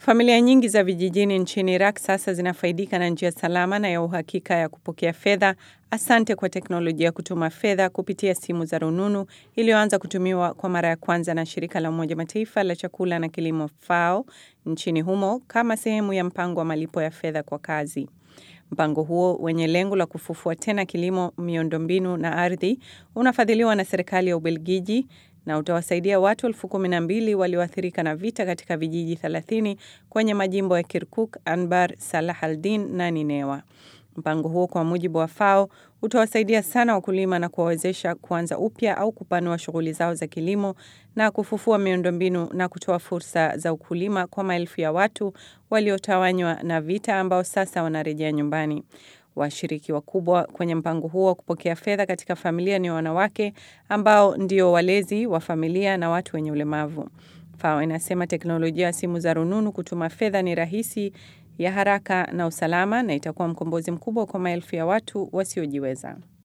Familia nyingi za vijijini nchini Iraq sasa zinafaidika na njia salama na ya uhakika ya kupokea fedha, asante kwa teknolojia kutuma fedha kupitia simu za rununu iliyoanza kutumiwa kwa mara ya kwanza na shirika la Umoja Mataifa la chakula na kilimo FAO nchini humo kama sehemu ya mpango wa malipo ya fedha kwa kazi. Mpango huo wenye lengo la kufufua tena kilimo, miundombinu na ardhi unafadhiliwa na serikali ya Ubelgiji na utawasaidia watu 12,000 walioathirika na vita katika vijiji 30 kwenye majimbo ya Kirkuk, Anbar, Salah al-Din na Ninewa. Mpango huo kwa mujibu wa FAO utawasaidia sana wakulima na kuwawezesha kuanza upya au kupanua shughuli zao za kilimo na kufufua miundombinu na kutoa fursa za ukulima kwa maelfu ya watu waliotawanywa na vita ambao sasa wanarejea nyumbani. Washiriki wakubwa kwenye mpango huo kupokea fedha katika familia ni wanawake ambao ndio walezi wa familia na watu wenye ulemavu. FAO inasema teknolojia ya simu za rununu kutuma fedha ni rahisi, ya haraka na usalama na itakuwa mkombozi mkubwa kwa maelfu ya watu wasiojiweza.